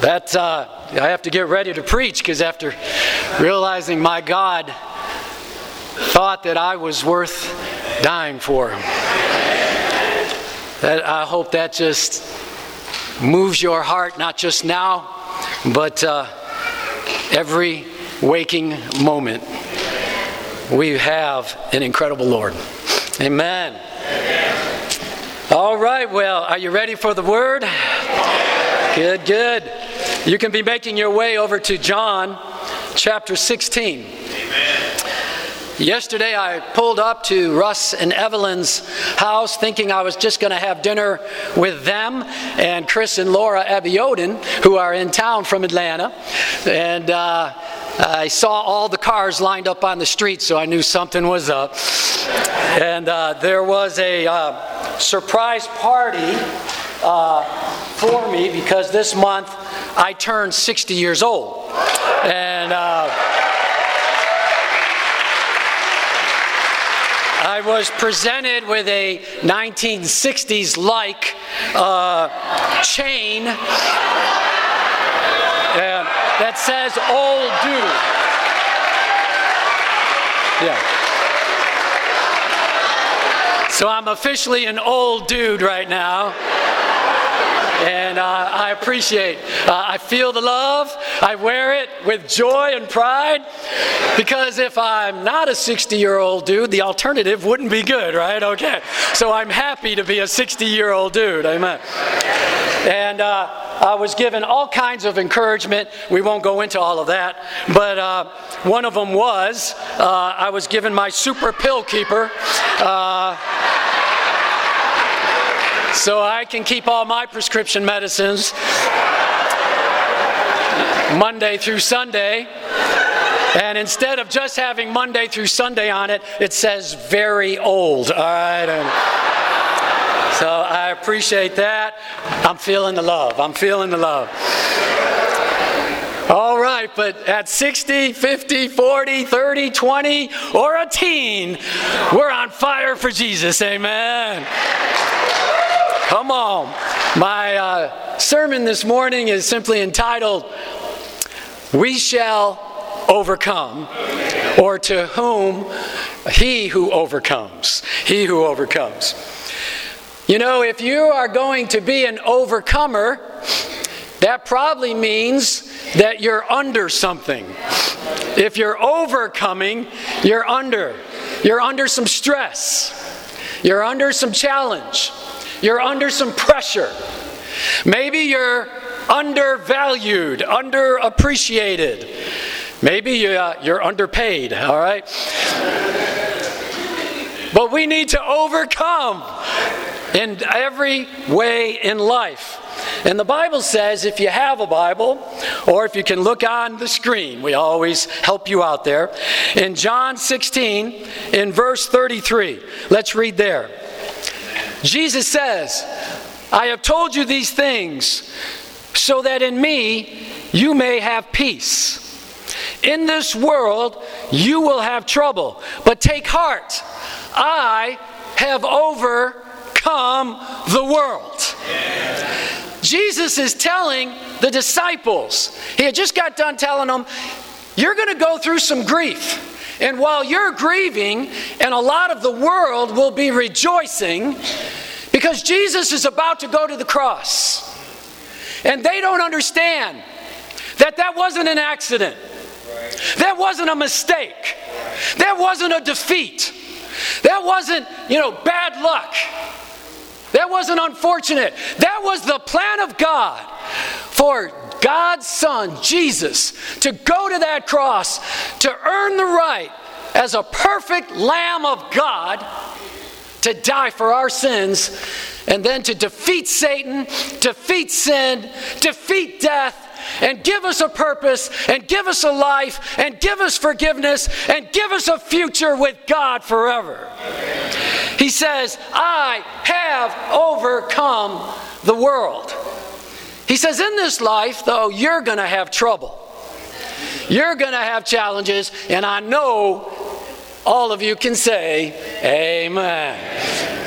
I have to get ready to preach, because after realizing my God thought that I was worth dying for, I hope that just moves your heart, not just now, but every waking moment. We have an incredible Lord. Amen. All right, well, are you ready for the word? Good, good. You can be making your way over to John chapter 16. Amen. Yesterday I pulled up to Russ and Evelyn's house thinking I was just going to have dinner with them and Chris and Laura Abiodun, who are in town from Atlanta. And I saw all the cars lined up on the street, so I knew something was up. And there was a surprise party for me, because this month I turned 60 years old. And I was presented with a 1960s-like chain that says "Old Dude." Yeah. So I'm officially an old dude right now. And I appreciate, I feel the love. I wear it with joy and pride, because if I'm not a 60-year-old dude, the alternative wouldn't be good, right? Okay. So I'm happy to be a 60-year-old dude. Amen. And I was given all kinds of encouragement. We won't go into all of that. But one of them was, I was given my super pill keeper. So I can keep all my prescription medicines Monday through Sunday. And instead of just having Monday through Sunday on it, it says "very old." All right. So I appreciate that. I'm feeling the love. I'm feeling the love. All right, but at 60, 50, 40, 30, 20, or a teen, we're on fire for Jesus. Amen. Come on. My sermon this morning is simply entitled, "We Shall Overcome," or "To whom he who overcomes." He who overcomes. You know, if you are going to be an overcomer, that probably means that you're under something. If you're overcoming, you're under some stress. You're under some challenge. You're under some pressure. Maybe you're undervalued, underappreciated. Maybe you're underpaid, all right? But we need to overcome in every way in life. And the Bible says, if you have a Bible, or if you can look on the screen, we always help you out there. In John 16, in verse 33, let's read there. Jesus says, "I have told you these things so that in me you may have peace. In this world you will have trouble, but take heart. I have overcome the world." Jesus is telling the disciples, he had just got done telling them, you're going to go through some grief. And while you're grieving, and a lot of the world will be rejoicing, because Jesus is about to go to the cross. And they don't understand that that wasn't an accident. That wasn't a mistake. That wasn't a defeat. That wasn't, bad luck. That wasn't unfortunate. That was the plan of God for God's Son, Jesus, to go to that cross, to earn the right as a perfect Lamb of God to die for our sins, and then to defeat Satan, defeat sin, defeat death, and give us a purpose, and give us a life, and give us forgiveness, and give us a future with God forever. He says, "I have overcome the world." He says, in this life, though, you're going to have trouble. You're going to have challenges, and I know all of you can say, amen.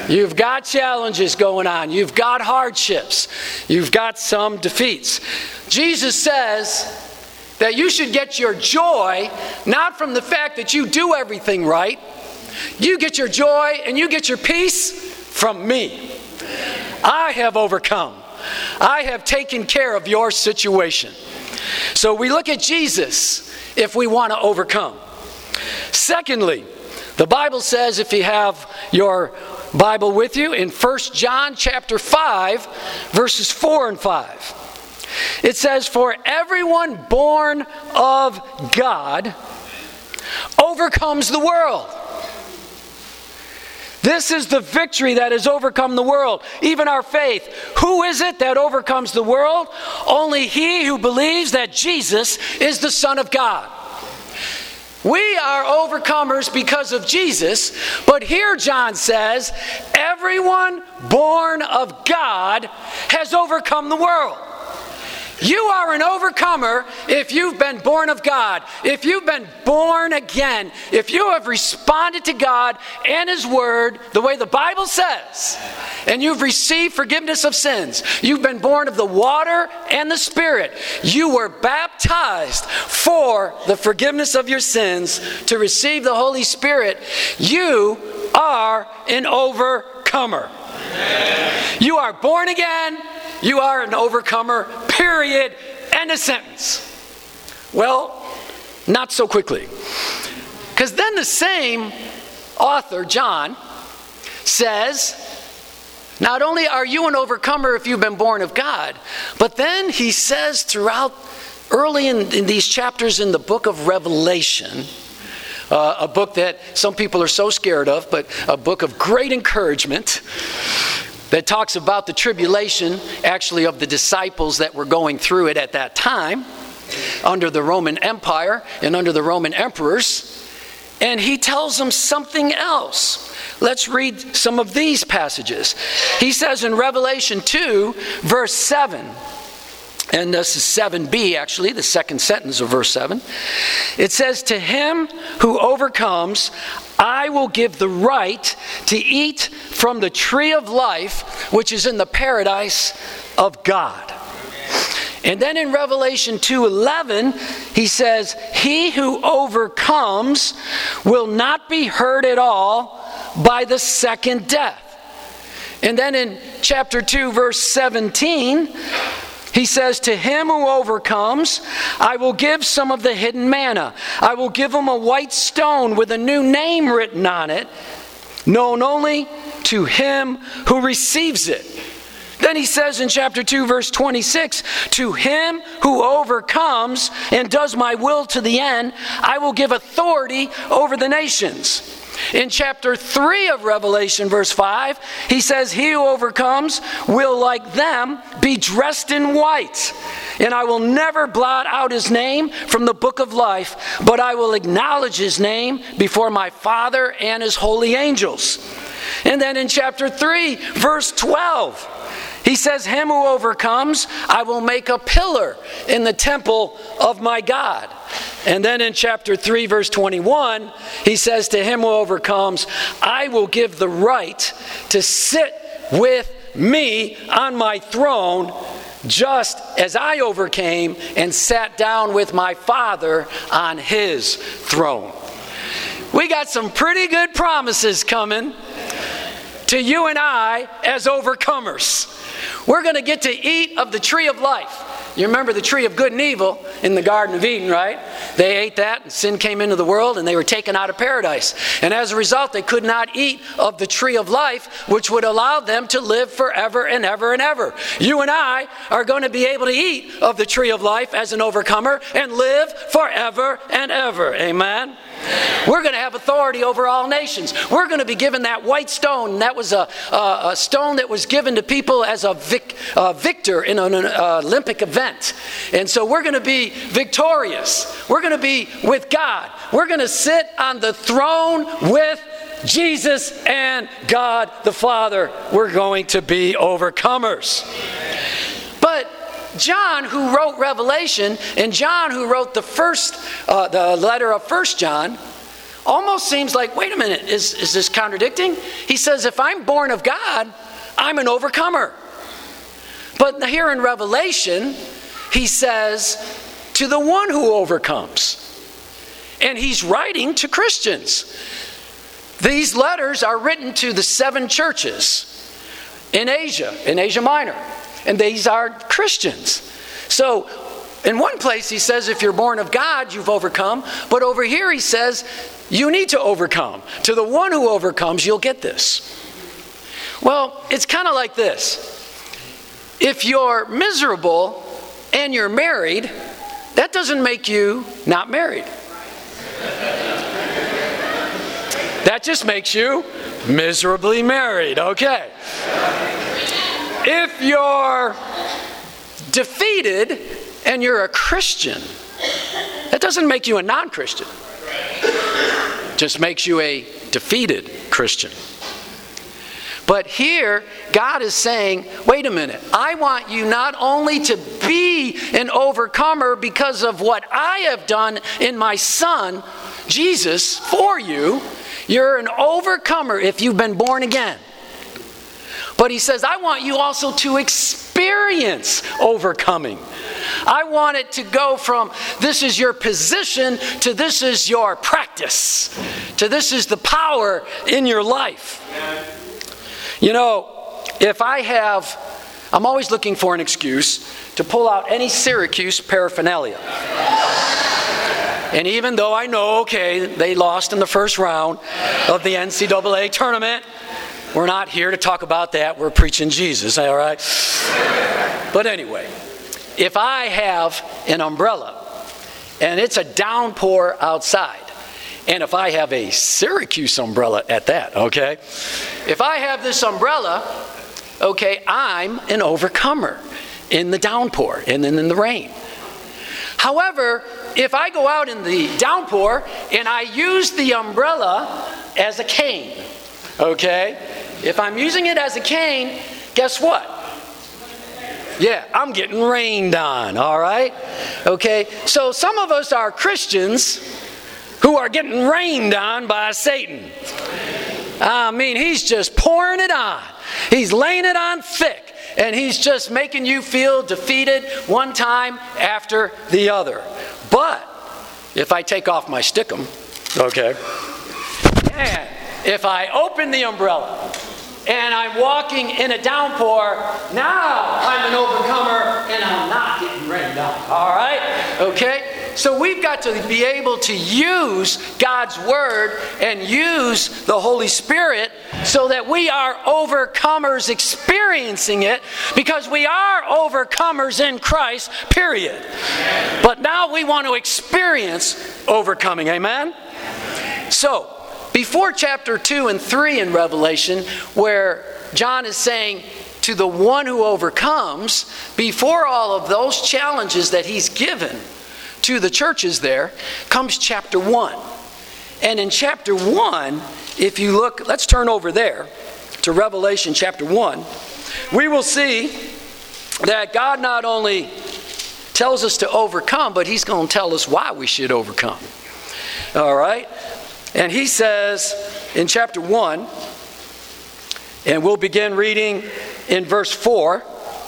You've got challenges going on. You've got hardships. You've got some defeats. Jesus says that you should get your joy not from the fact that you do everything right. You get your joy and you get your peace from me. I have overcome. I have taken care of your situation. So we look at Jesus if we want to overcome. Secondly, the Bible says, if you have your Bible with you, in 1 John chapter 5, verses 4 and 5. It says, for everyone born of God overcomes the world. This is the victory that has overcome the world, even our faith. Who is it that overcomes the world? Only he who believes that Jesus is the Son of God. We are overcomers because of Jesus, but here John says, everyone born of God has overcome the world. You are an overcomer if you've been born of God, if you've been born again, if you have responded to God and His Word the way the Bible says, and you've received forgiveness of sins. You've been born of the water and the Spirit. You were baptized for the forgiveness of your sins to receive the Holy Spirit. You are an overcomer. You are born again. You are an overcomer, period, end of sentence. Well, not so quickly. Because then the same author, John, says, not only are you an overcomer if you've been born of God, but then he says throughout, early in these chapters in the book of Revelation, a book that some people are so scared of, but a book of great encouragement, that talks about the tribulation, actually, of the disciples that were going through it at that time, under the Roman Empire and under the Roman emperors. And he tells them something else. Let's read some of these passages. He says in Revelation 2, verse 7, and this is 7b actually, the second sentence of verse 7. It says, to him who overcomes, I will give the right to eat from the tree of life, which is in the paradise of God. And then in Revelation 2:11, he says, he who overcomes will not be hurt at all by the second death. And then in chapter 2, verse 17, he says, to him who overcomes, I will give some of the hidden manna. I will give him a white stone with a new name written on it, known only to him who receives it. Then he says in chapter 2, verse 26, to him who overcomes and does my will to the end, I will give authority over the nations. In chapter 3 of Revelation, verse 5, he says, he who overcomes will, like them, be dressed in white. And I will never blot out his name from the book of life, but I will acknowledge his name before my Father and his holy angels. And then in chapter 3, verse 12, he says, him who overcomes, I will make a pillar in the temple of my God. And then in chapter 3, verse 21, he says, to him who overcomes, I will give the right to sit with me on my throne, just as I overcame and sat down with my Father on his throne. We got some pretty good promises coming to you and I as overcomers. We're going to get to eat of the tree of life. You remember the tree of good and evil in the Garden of Eden, right? They ate that, and sin came into the world, and they were taken out of paradise. And as a result, they could not eat of the tree of life, which would allow them to live forever and ever and ever. You and I are going to be able to eat of the tree of life as an overcomer and live forever and ever. Amen? We're going to have authority over all nations. We're going to be given that white stone. That was a stone that was given to people as a victor in an Olympic event. And so we're going to be victorious. We're going to be with God. We're going to sit on the throne with Jesus and God the Father. We're going to be overcomers. But John, who wrote Revelation, and John, who wrote the letter of 1 John, almost seems like, wait a minute, is this contradicting? He says, if I'm born of God, I'm an overcomer. But here in Revelation, he says, to the one who overcomes. And he's writing to Christians. These letters are written to the 7 churches in Asia Minor. And these are Christians. So, in one place he says, if you're born of God, you've overcome. But over here he says, you need to overcome. To the one who overcomes, you'll get this. Well, it's kind of like this. If you're miserable and you're married, that doesn't make you not married. That just makes you miserably married, okay? If you're defeated and you're a Christian, that doesn't make you a non-Christian. Just makes you a defeated Christian. But here, God is saying, wait a minute, I want you not only to be an overcomer because of what I have done in my Son, Jesus, for you. You're an overcomer if you've been born again. But he says, I want you also to experience overcoming. I want it to go from this is your position to this is your practice, to this is the power in your life. You know, I'm always looking for an excuse to pull out any Syracuse paraphernalia. And even though I know, okay, they lost in the first round of the NCAA tournament, we're not here to talk about that. We're preaching Jesus, all right? But anyway, if I have an umbrella and it's a downpour outside, and if I have a Syracuse umbrella at that, okay? If I have this umbrella, okay, I'm an overcomer in the downpour and in the rain. However, if I go out in the downpour and I use the umbrella as a cane, okay? If I'm using it as a cane, guess what? Yeah, I'm getting rained on, all right? Okay, so some of us are Christians who are getting rained on by Satan. I mean, he's just pouring it on. He's laying it on thick. And he's just making you feel defeated one time after the other. But if I take off my stickum, okay, and if I open the umbrella and I'm walking in a downpour, now I'm an overcomer and I'm not getting rained on. All right? Okay? So we've got to be able to use God's Word and use the Holy Spirit so that we are overcomers experiencing it, because we are overcomers in Christ, period. But now we want to experience overcoming. Amen? So, before chapter 2 and 3 in Revelation, where John is saying, to the one who overcomes, before all of those challenges that he's given to the churches there, comes chapter 1. And in chapter 1, if you look, let's turn over there to Revelation chapter 1. We will see that God not only tells us to overcome, but he's going to tell us why we should overcome. All right? And he says in chapter 1, and we'll begin reading in verse 4.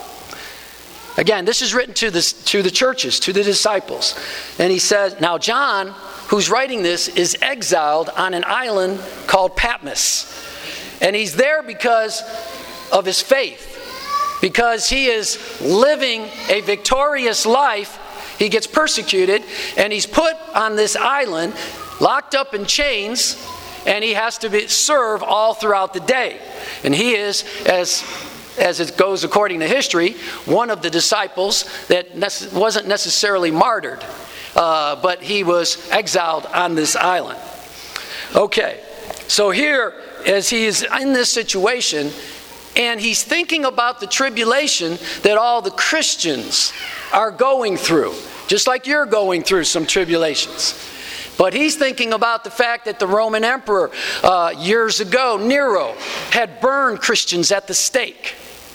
Again, this is written to the churches, to the disciples. And he says, now John, who's writing this, is exiled on an island called Patmos. And he's there because of his faith. Because he is living a victorious life, he gets persecuted, and he's put on this island, locked up in chains, and he has to serve all throughout the day. And he is, as it goes according to history, one of the disciples that wasn't necessarily martyred, but he was exiled on this island. Okay, so here, as he is in this situation, and he's thinking about the tribulation that all the Christians are going through, just like you're going through some tribulations. But he's thinking about the fact that the Roman emperor years ago, Nero, had burned Christians at the stake.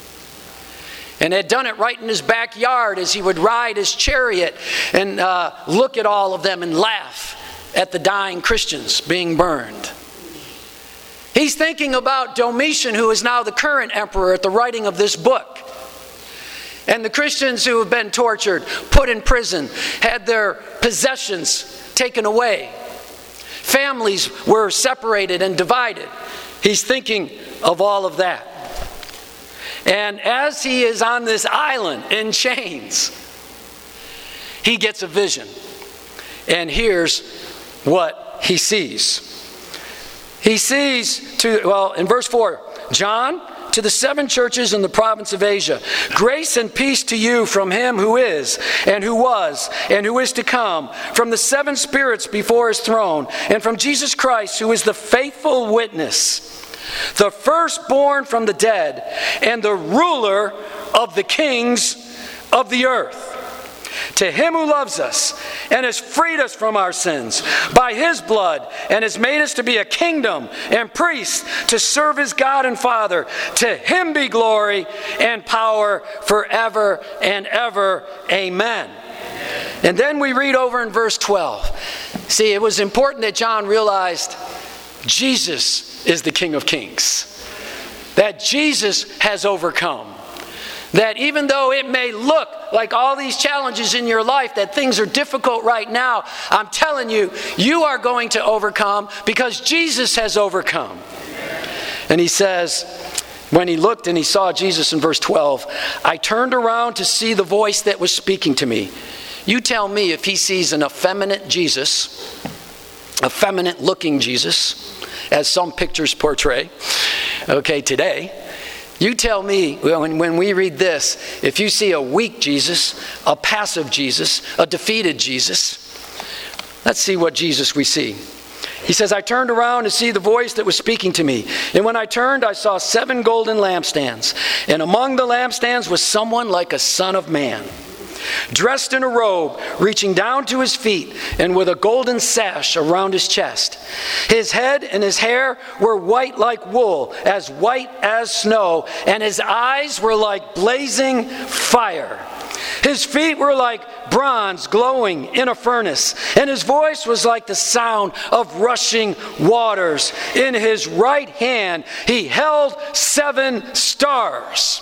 And had done it right in his backyard as he would ride his chariot and look at all of them and laugh at the dying Christians being burned. He's thinking about Domitian, who is now the current emperor at the writing of this book. And the Christians who have been tortured, put in prison, had their possessions taken away. Families were separated and divided. He's thinking of all of that. And as he is on this island in chains, he gets a vision. And here's what he sees. He sees, in verse 4, John, to the 7 churches in the province of Asia, grace and peace to you from him who is, and who was, and who is to come, from the 7 spirits before his throne, and from Jesus Christ, who is the faithful witness, the firstborn from the dead, and the ruler of the kings of the earth. To him who loves us and has freed us from our sins by his blood and has made us to be a kingdom and priests to serve his God and Father, to him be glory and power forever and ever. Amen. And then we read over in verse 12. See, it was important that John realized Jesus is the King of Kings. That Jesus has overcome. That even though it may look like all these challenges in your life, that things are difficult right now, I'm telling you, you are going to overcome because Jesus has overcome. And he says, when he looked and he saw Jesus in verse 12, I turned around to see the voice that was speaking to me. You tell me if he sees an effeminate Jesus, effeminate looking Jesus, as some pictures portray, today. You tell me, when we read this, if you see a weak Jesus, a passive Jesus, a defeated Jesus. Let's see what Jesus we see. He says, I turned around to see the voice that was speaking to me. And when I turned, I saw 7 golden lampstands. And among the lampstands was someone like a son of man, dressed in a robe reaching down to his feet and with a golden sash around his chest. His head and his hair were white like wool, as white as snow, and his eyes were like blazing fire. His feet were like bronze glowing in a furnace, and his voice was like the sound of rushing waters. In his right hand he held 7 stars.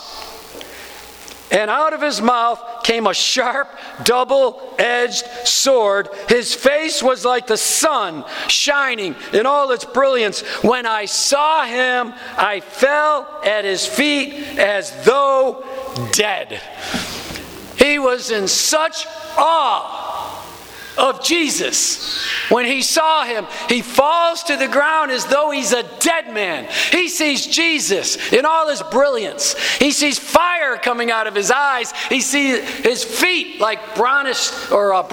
And out of his mouth came a sharp, double-edged sword. His face was like the sun, shining in all its brilliance. When I saw him, I fell at his feet as though dead. He was in such awe of Jesus. When he saw him, he falls to the ground as though he's a dead man. He sees Jesus in all his brilliance. He sees fire coming out of his eyes. He sees his feet like bronzed,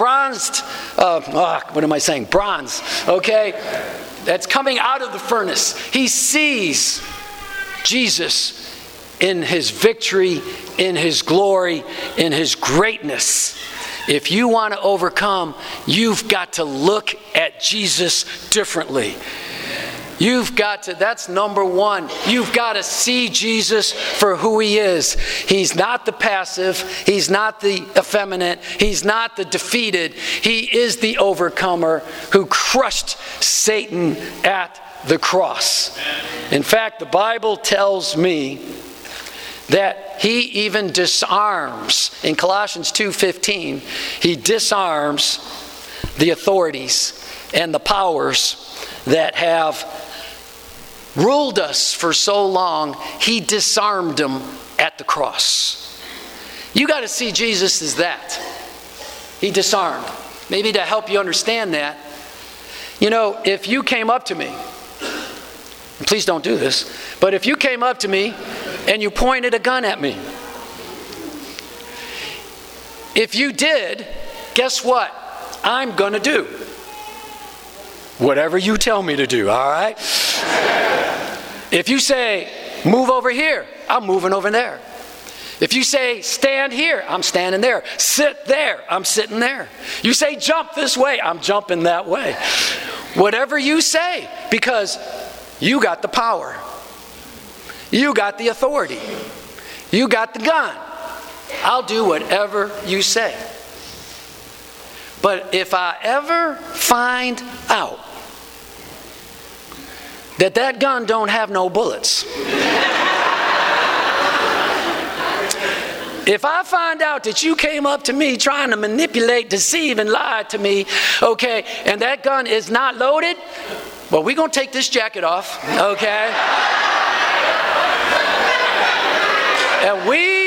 bronze, okay? That's coming out of the furnace. He sees Jesus in his victory, in his glory, in his greatness. If you want to overcome, you've got to look at Jesus differently. You've got to, that's number one. You've got to see Jesus for who he is. He's not the passive. He's not the effeminate. He's not the defeated. He is the overcomer who crushed Satan at the cross. In fact, the Bible tells me that he even disarms, in Colossians 2:15, he disarms the authorities and the powers that have ruled us for so long. He disarmed them at the cross. You got to see Jesus as that. He disarmed. Maybe to help you understand that, if you came up to me, and please don't do this, but if you came up to me and you pointed a gun at me, if you did, guess what? I'm going to do whatever you tell me to do, all right? If you say, move over here, I'm moving over there. If you say, stand here, I'm standing there. Sit there, I'm sitting there. You say, jump this way, I'm jumping that way. Whatever you say, because you got the power. You got the authority. You got the gun. I'll do whatever you say. But if I ever find out that gun don't have no bullets, if I find out that you came up to me trying to manipulate, deceive, and lie to me, okay, and that gun is not loaded, well, we're going to take this jacket off, okay? And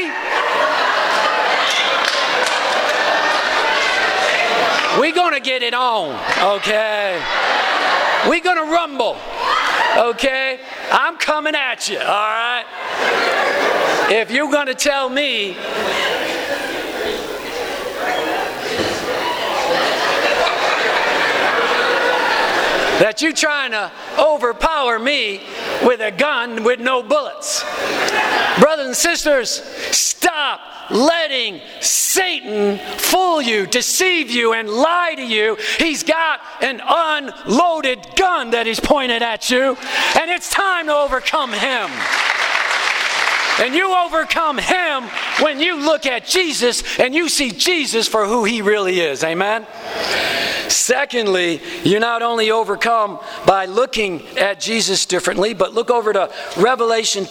we're going to get it on, okay? We're going to rumble, okay? I'm coming at you, all right? If you're going to tell me that you're trying to overpower me with a gun with no bullets. Brothers and sisters, stop letting Satan fool you, deceive you, and lie to you. He's got an unloaded gun that he's pointed at you, and it's time to overcome him. And you overcome him when you look at Jesus and you see Jesus for who he really is. Amen? Secondly, you not only overcome by looking at Jesus differently, but look over to Revelation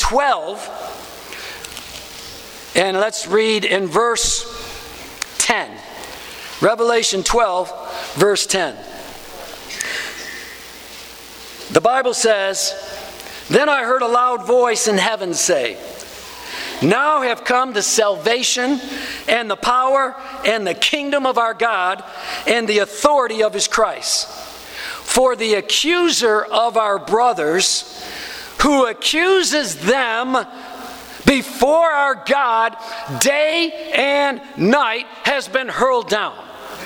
12. And let's read in verse 10. Revelation 12, verse 10. The Bible says, "Then I heard a loud voice in heaven say, 'Now have come the salvation and the power and the kingdom of our God and the authority of his Christ. For the accuser of our brothers, who accuses them before our God day and night, has been hurled down.'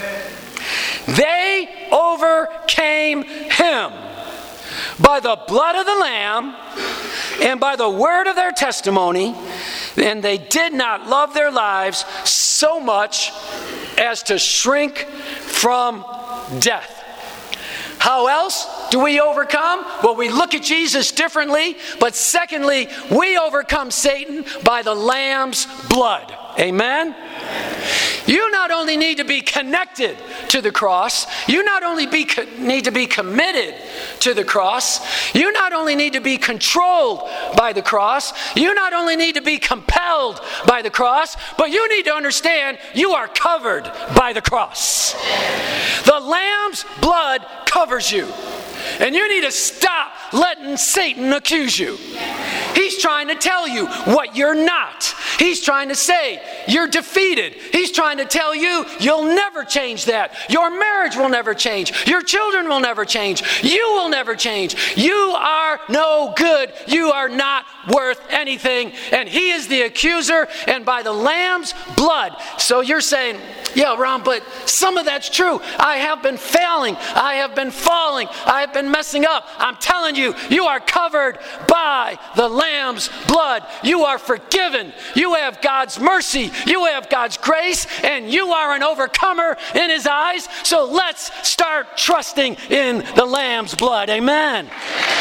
They overcame him by the blood of the Lamb and by the word of their testimony, and they did not love their lives so much as to shrink from death." How else do we overcome? Well, we look at Jesus differently, but secondly, we overcome Satan by the Lamb's blood. Amen? You not only need to be connected to the cross, you not only need to be committed to the cross, you not only need to be controlled by the cross, you not only need to be compelled by the cross, but you need to understand you are covered by the cross. The Lamb's blood covers you. And you need to stop letting Satan accuse you. He's trying to tell you what you're not. He's trying to say you're defeated. He's trying to tell you you'll never change that. Your marriage will never change. Your children will never change. You will never change. You are no good. You are not worth anything. And he is the accuser, and by the Lamb's blood. So you're saying, yeah, Ron, but some of that's true. I have been failing. I have been falling. I have been messing up. I'm telling you, you are covered by the Lamb's blood. You are forgiven. You have God's mercy. You have God's grace, and you are an overcomer in his eyes. So let's start trusting in the Lamb's blood. Amen.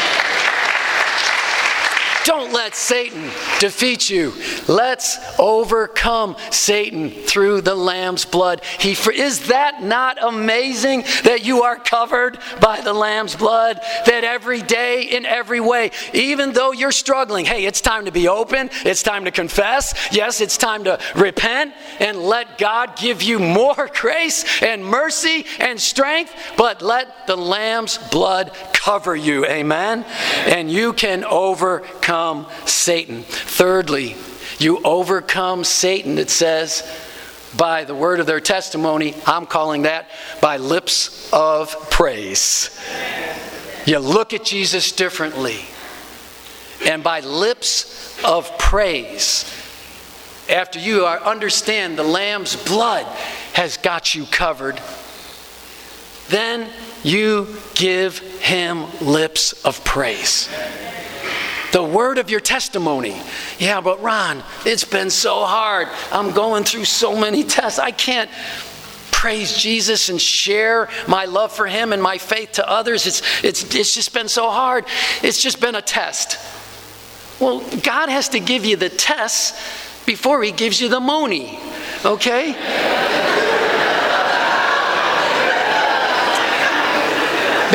Don't let Satan defeat you. Let's overcome Satan through the Lamb's blood. Is that not amazing that you are covered by the Lamb's blood? That every day, in every way, even though you're struggling, hey, it's time to be open. It's time to confess. Yes, it's time to repent and let God give you more grace and mercy and strength. But let the Lamb's blood cover you. Amen? And you can overcome Satan. Thirdly, you overcome Satan, it says, by the word of their testimony. I'm calling that by lips of praise. You look at Jesus differently. And by lips of praise, after you understand the Lamb's blood has got you covered, then you give him lips of praise. The word of your testimony. Yeah, but Ron, it's been so hard. I'm going through so many tests. I can't praise Jesus and share my love for him and my faith to others. It's just been so hard. It's just been a test. Well, God has to give you the tests before he gives you the money. Okay?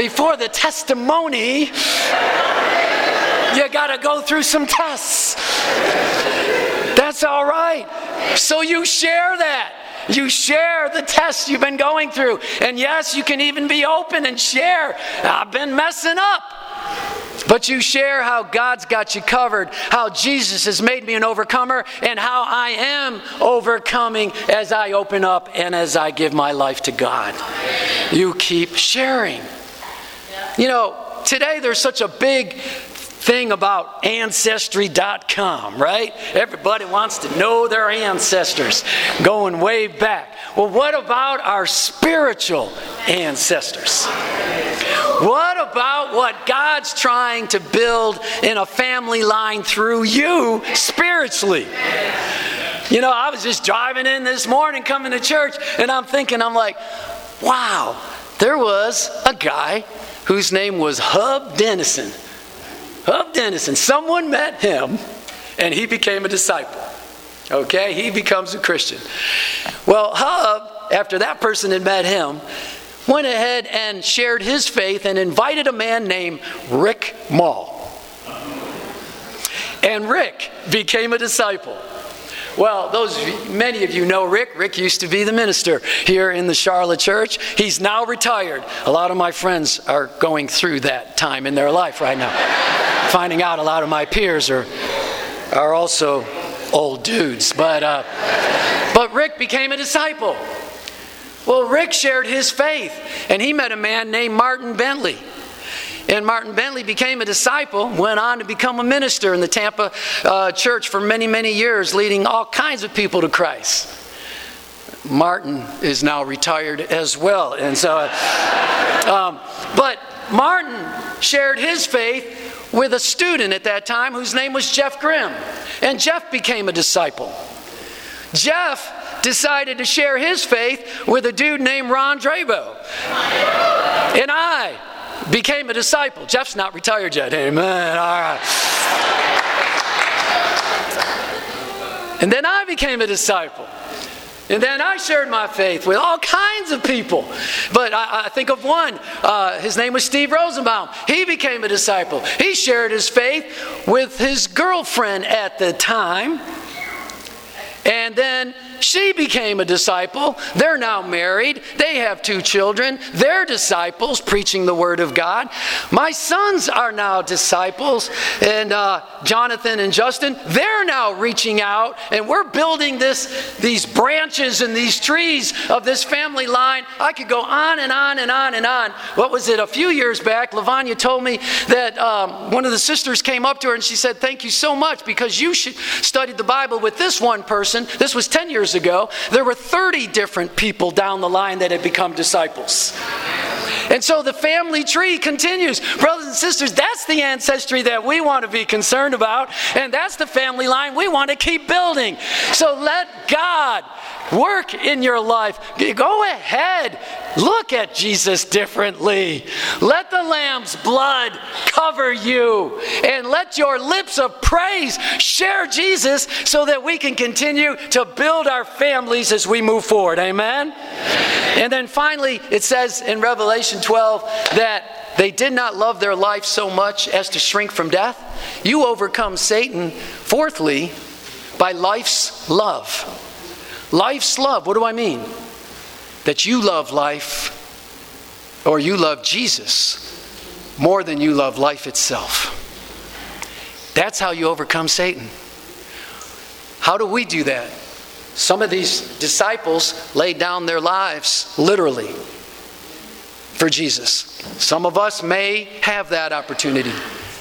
before the testimony, you got to go through some tests. That's all right. So you share that. You share the tests you've been going through. And yes, you can even be open and share. I've been messing up. But you share how God's got you covered, how Jesus has made me an overcomer, and how I am overcoming as I open up and as I give my life to God. You keep sharing. You know, today there's such a big thing about Ancestry.com, right? Everybody wants to know their ancestors, going way back. Well, what about our spiritual ancestors? What about what God's trying to build in a family line through you spiritually? You know, I was just driving in this morning coming to church, and I'm like, wow, there was a guy whose name was Hub Dennison. Hub Dennison. Someone met him, and he became a disciple. Okay? He becomes a Christian. Well, Hub, after that person had met him, went ahead and shared his faith and invited a man named Rick Mall. And Rick became a disciple. Well, many of you know Rick. Rick used to be the minister here in the Charlotte church. He's now retired. A lot of my friends are going through that time in their life right now. Finding out a lot of my peers are also old dudes. But Rick became a disciple. Well, Rick shared his faith, and he met a man named Martin Bentley. And Martin Bentley became a disciple, went on to become a minister in the Tampa church for many, many years, leading all kinds of people to Christ. Martin is now retired as well. And so, but Martin shared his faith with a student at that time whose name was Jeff Grimm. And Jeff became a disciple. Jeff decided to share his faith with a dude named Ron Drabo. And I became a disciple. Jeff's not retired yet. Amen. All right. And then I became a disciple. And then I shared my faith with all kinds of people. But I think of one. His name was Steve Rosenbaum. He became a disciple. He shared his faith with his girlfriend at the time. And then she became a disciple. They're now married. They have 2 children. They're disciples, preaching the Word of God. My sons are now disciples. And Jonathan and Justin, they're now reaching out. And we're building these branches and these trees of this family line. I could go on and on and on and on. What was it? A few years back, Lavanya told me that one of the sisters came up to her and she said, "Thank you so much because you studied the Bible with this one person." This was 10 years ago. There were 30 different people down the line that had become disciples. And so the family tree continues. Brothers and sisters, that's the ancestry that we want to be concerned about. And that's the family line we want to keep building. So let God work in your life. Go ahead. Look at Jesus differently. Let the Lamb's blood cover you. And let your lips of praise share Jesus so that we can continue to build our families as we move forward. Amen? And then finally, it says in Revelation 12 that they did not love their life so much as to shrink from death. You overcome Satan, fourthly, by life's love. Life's love, what do I mean? That you love life, or you love Jesus more than you love life itself. That's how you overcome Satan. How do we do that? Some of these disciples laid down their lives, literally, for Jesus. Some of us may have that opportunity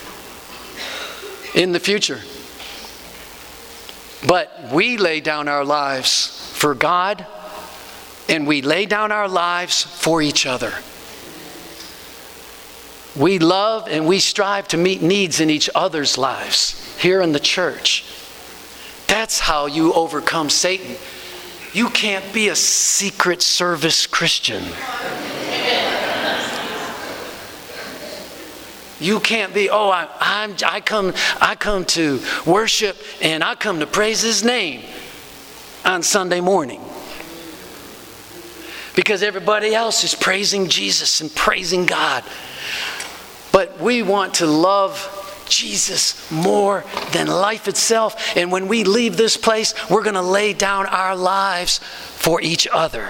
in the future. But we lay down our lives for God, and we lay down our lives for each other. We love and we strive to meet needs in each other's lives here in the church. That's how you overcome Satan. You can't be a secret service Christian. You can't be, I come to worship and I come to praise His name on Sunday morning. Because everybody else is praising Jesus and praising God. but we want to love Jesus more than life itself. And when we leave this place, we're going to lay down our lives for each other.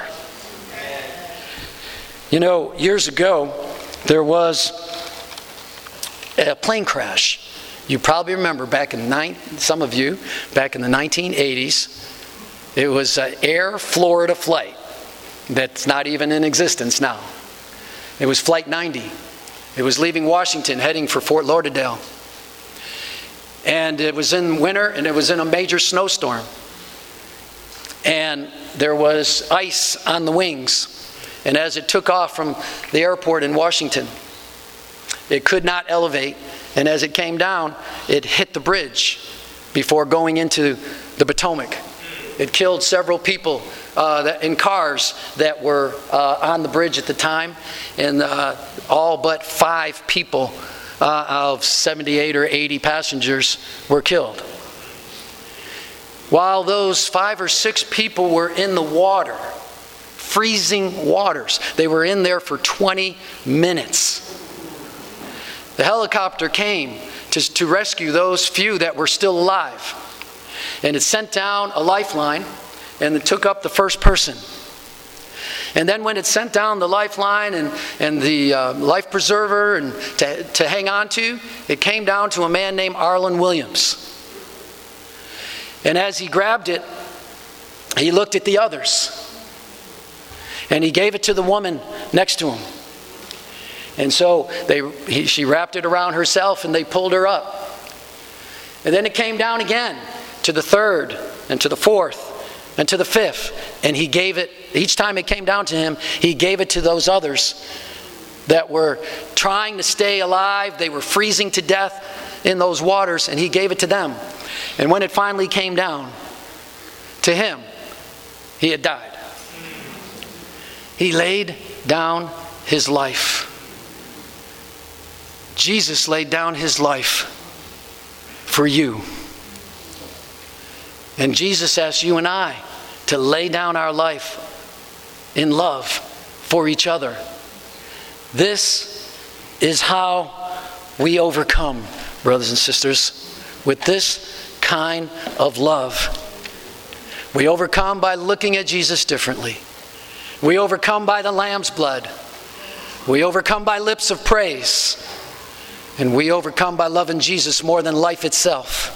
You know, years ago, there was a plane crash. You probably remember some of you, back in the 1980s, it was an Air Florida flight that's not even in existence now. It was Flight 90. It was leaving Washington, heading for Fort Lauderdale. And it was in winter, and it was in a major snowstorm. And there was ice on the wings. And as it took off from the airport in Washington, it could not elevate. And as it came down, it hit the bridge before going into the Potomac. It killed several people in cars that were on the bridge at the time. And all but 5 people of 78 or 80 passengers were killed. While those 5 or 6 people were in the water, freezing waters, they were in there for 20 minutes. The helicopter came to rescue those few that were still alive. And it sent down a lifeline, and it took up the first person. And then when it sent down the lifeline and the life preserver and to hang on to, it came down to a man named Arlen Williams. And as he grabbed it, he looked at the others. And he gave it to the woman next to him. And so she wrapped it around herself and they pulled her up. And then it came down again to the third and to the fourth and to the fifth. And he gave it, each time it came down to him, he gave it to those others that were trying to stay alive. They were freezing to death in those waters, and he gave it to them. And when it finally came down to him, he had died. He laid down his life. Jesus laid down his life for you. And Jesus asks you and I to lay down our life in love for each other. This is how we overcome, brothers and sisters, with this kind of love. We overcome by looking at Jesus differently. We overcome by the Lamb's blood. We overcome by lips of praise. And we overcome by loving Jesus more than life itself.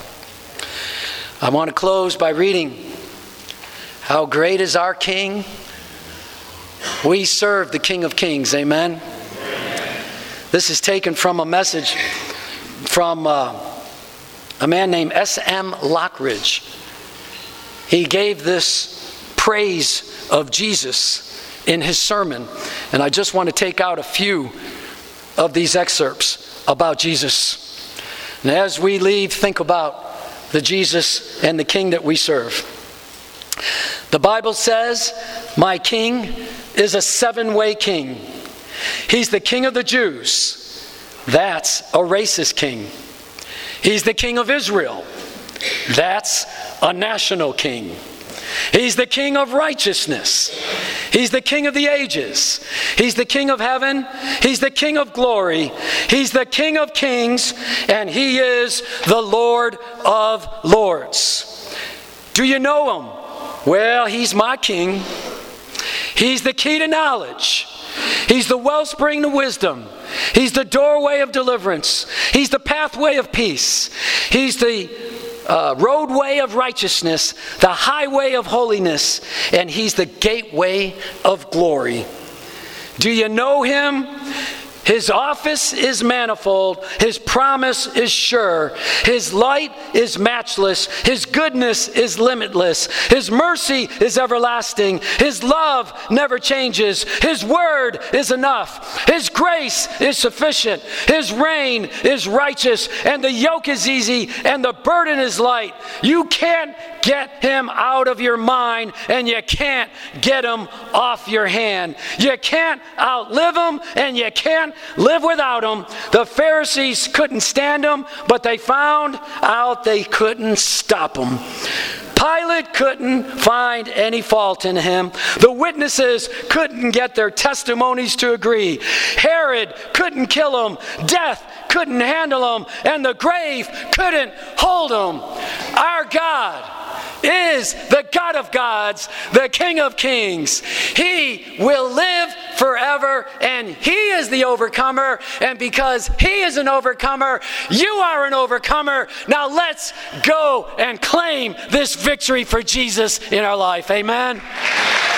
I want to close by reading, how great is our King. We serve the King of Kings. Amen. Amen. This is taken from a message from a man named S.M. Lockridge. He gave this praise of Jesus in his sermon. And I just want to take out a few of these excerpts about Jesus. And as we leave, think about the Jesus and the King that we serve. The Bible says, my King is a 7-way king. He's the King of the Jews. That's a racist king. He's the King of Israel. That's a national king. He's the King of righteousness. He's the King of the ages. He's the King of heaven. He's the King of glory. He's the King of kings. And he is the Lord of lords. Do you know him? Well, he's my King. He's the key to knowledge. He's the wellspring to wisdom. He's the doorway of deliverance. He's the pathway of peace. He's the roadway of righteousness, the highway of holiness, and he's the gateway of glory. Do you know him? His office is manifold. His promise is sure. His light is matchless. His goodness is limitless. His mercy is everlasting. His love never changes. His word is enough. His grace is sufficient. His reign is righteous. And the yoke is easy and the burden is light. You can't get him out of your mind, and you can't get him off your hand. You can't outlive him, and you can't live without him. The Pharisees couldn't stand him, but they found out they couldn't stop him. Pilate couldn't find any fault in him. The witnesses couldn't get their testimonies to agree. Herod couldn't kill him. Death couldn't handle him. And the grave couldn't hold him. Our God is the God of gods, the King of kings. He will live forever, and He is the overcomer. And because He is an overcomer, you are an overcomer. Now let's go and claim this victory for Jesus in our life. Amen.